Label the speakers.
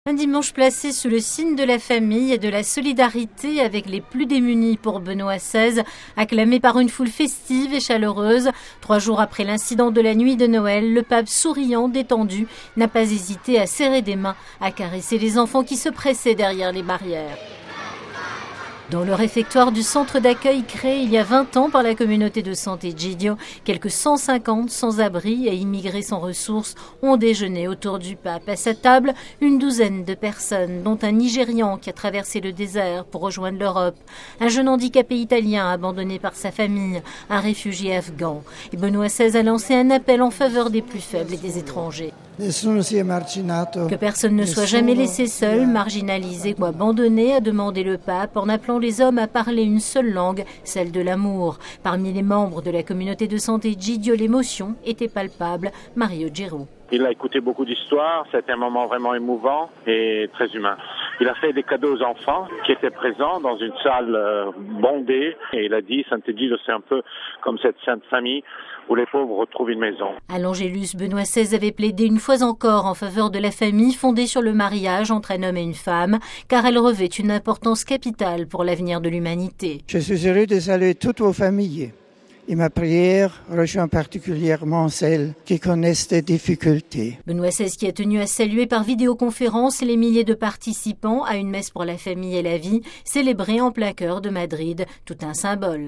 Speaker 1: Un dimanche placé sous le signe de la famille et de la solidarité avec les plus démunis pour Benoît XVI, acclamé par une foule festive et chaleureuse. 3 jours après l'incident de la nuit de Noël, le pape souriant, détendu, n'a pas hésité à serrer des mains, à caresser les enfants qui se pressaient derrière les barrières. Dans le réfectoire du centre d'accueil créé il y a 20 ans par la communauté de santé Gidio, quelques 150 sans-abri et immigrés sans ressources ont déjeuné autour du pape. À sa table, une douzaine de personnes, dont un Nigérian qui a traversé le désert pour rejoindre l'Europe, un jeune handicapé italien abandonné par sa famille, un réfugié afghan. Et Benoît XVI a lancé un appel en faveur des plus faibles et des étrangers. Que personne ne soit jamais laissé seul, marginalisé ou abandonné, a demandé le pape en appelant les hommes à parler une seule langue, celle de l'amour. Parmi les membres de la communauté de santé Gidio, l'émotion était palpable. Mario Giro.
Speaker 2: Il a écouté beaucoup d'histoires, c'était un moment vraiment émouvant et très humain. Il a fait des cadeaux aux enfants qui étaient présents dans une salle bondée et il a dit, Sant'Egidio, c'est un peu comme cette sainte famille où les pauvres retrouvent une maison.
Speaker 1: À l'Angélus, Benoît XVI avait plaidé une fois encore en faveur de la famille fondée sur le mariage entre un homme et une femme, car elle revêt une importance capitale pour l'avenir de l'humanité.
Speaker 3: Je suis heureux de saluer toutes vos familles. Et ma prière rejoint particulièrement celles qui connaissent des difficultés.
Speaker 1: Benoît XVI qui a tenu à saluer par vidéoconférence les milliers de participants à une messe pour la famille et la vie, célébrée en plein cœur de Madrid, tout un symbole.